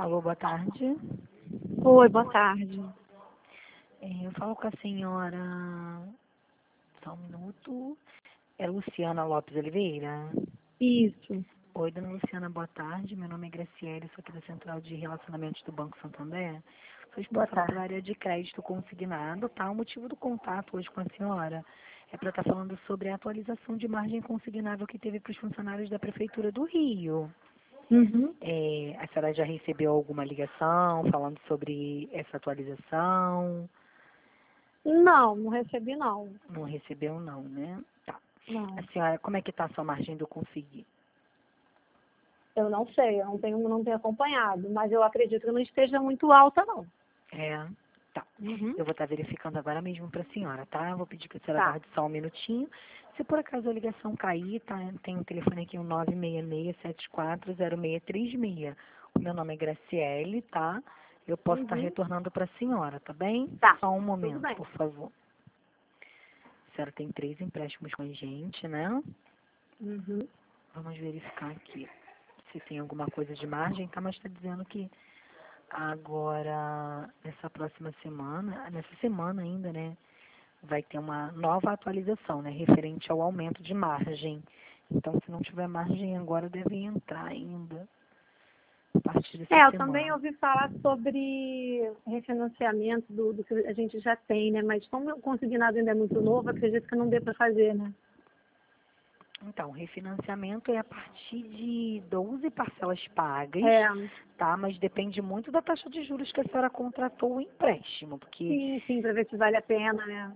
Alô, boa tarde. Oi, boa tarde. Eu falo com a senhora. Só um minuto. É Luciana Lopes Oliveira? Isso. Oi, dona Luciana, boa tarde. Meu nome é Graciele, sou aqui da Central de Relacionamentos do Banco Santander. Sou Boa responsável pela tarde. área de crédito consignado, tá? O motivo do contato hoje com a senhora é para estar falando sobre a atualização de margem consignável que teve para os funcionários da Prefeitura do Rio. Uhum. A senhora já recebeu alguma ligação falando sobre essa atualização? Não, não recebi não. Não recebeu não, né? Tá. A Não. senhora, como é que está a sua margem do Consegui? Eu não sei, eu não tenho acompanhado, mas eu acredito que não esteja muito alta, não. É, tá. Uhum. Eu vou estar verificando agora mesmo para a senhora, tá? Vou pedir que a senhora Tá. guarde só um minutinho. Se por acaso a ligação cair, tá? Tem um telefone aqui, um 966-740636. O meu nome é Graciele, tá? Eu posso estar Uhum. retornando para a senhora, tá bem? Tá. Só um Tudo momento, bem. por favor. A senhora tem 3 empréstimos com a gente, né? Uhum. Vamos verificar aqui se tem alguma coisa de margem, tá? Mas está dizendo que agora, nessa semana ainda, né? Vai ter uma nova atualização, né? Referente ao aumento de margem. Então, se não tiver margem agora, deve entrar ainda a partir dessa Eu também semana. ouvi falar sobre refinanciamento do que a gente já tem, né? Mas como o consignado ainda é muito novo, acredito que não dê para fazer, né? Então, refinanciamento é a partir de 12 parcelas pagas, É, tá? Mas depende muito da taxa de juros que a senhora contratou o empréstimo, porque sim, para ver se vale a pena, né?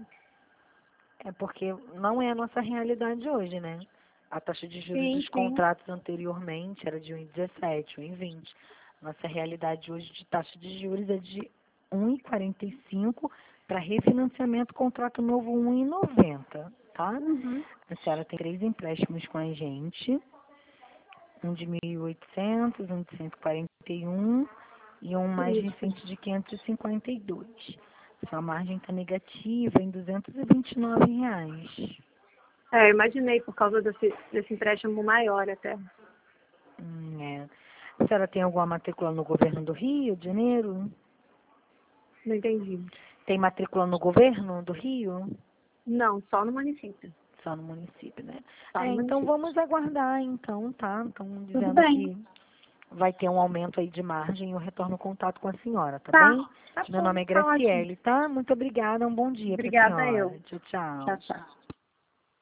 não é a nossa realidade hoje, né? A taxa de juros Sim, dos sim. contratos anteriormente era de 1,17, 1,20. Nossa realidade hoje de taxa de juros é de 1,45 para refinanciamento contrato novo 1,90, tá? Uhum. A senhora tem 3 empréstimos com a gente, um de 1.800, um de 141 e um mais Isso. recente de 552. Sua margem está negativa em R$ 229. Eu imaginei por causa desse empréstimo maior até. É. A senhora tem alguma matrícula no governo do Rio de Janeiro? Não entendi. Tem matrícula no governo do Rio? Não, só no município. Só no município, né? Só no Então município. vamos aguardar, então, tá? Estão Tudo dizendo bem. que vai ter um aumento aí de margem e eu retorno o contato com a senhora, tá Tá, bem? tá Meu bom, nome é tá ótimo. Graciele, tá? Muito obrigada, um bom dia para a Obrigada senhora. eu. Tchau, tchau. Tchau, tchau.